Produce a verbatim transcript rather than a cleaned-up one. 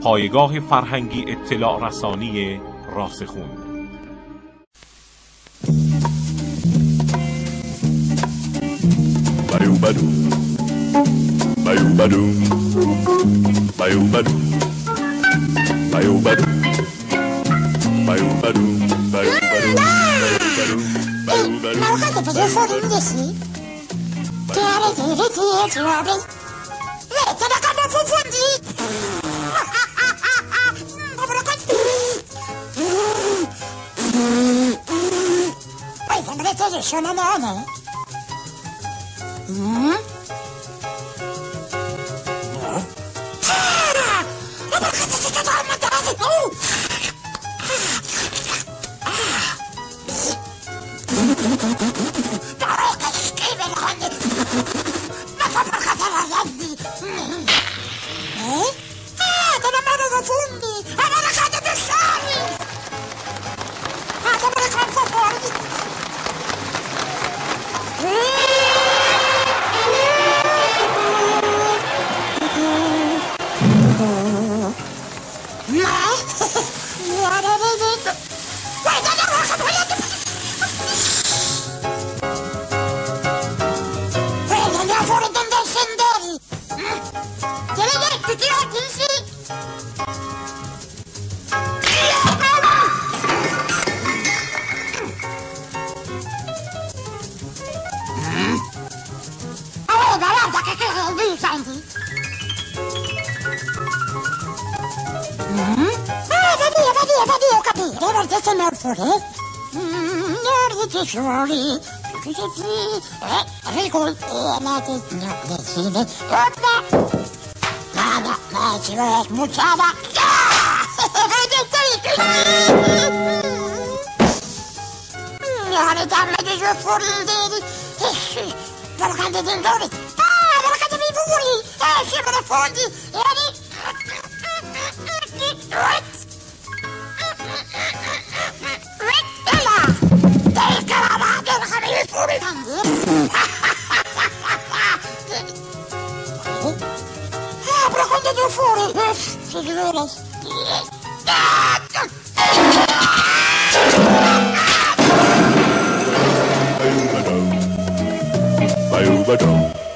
پایگاه فرهنگی اطلاع رسانی راسخون. Bayou badou, bayou badou, bayou badou, bayou badou, bayou badou, bayou badou, bayou badou. Ma guarda per il fuori mi dici? Ti arredi, ti ti arredi. Vedi, da quando fu fuori. Poi sembra che ci sono nome. Mm? Ah! Ma perché ti sei stato a mangiare? Oh! Però che schifo le cose! Ma fa perché te la rendi? Eh? Ah, te la mano da fondi! Ah, ma la cade di scioli! Ah, te me la calzo fuori! Fuori, regol e la decine, torna. Nada, ma ci va smucciata. Non dammi di giù fuori di per cante dentro. Ah, per cante mi fuori. Eh, si per fondi. E ah, però quando tu fuori, si vede. Bayou badou, bayou badou.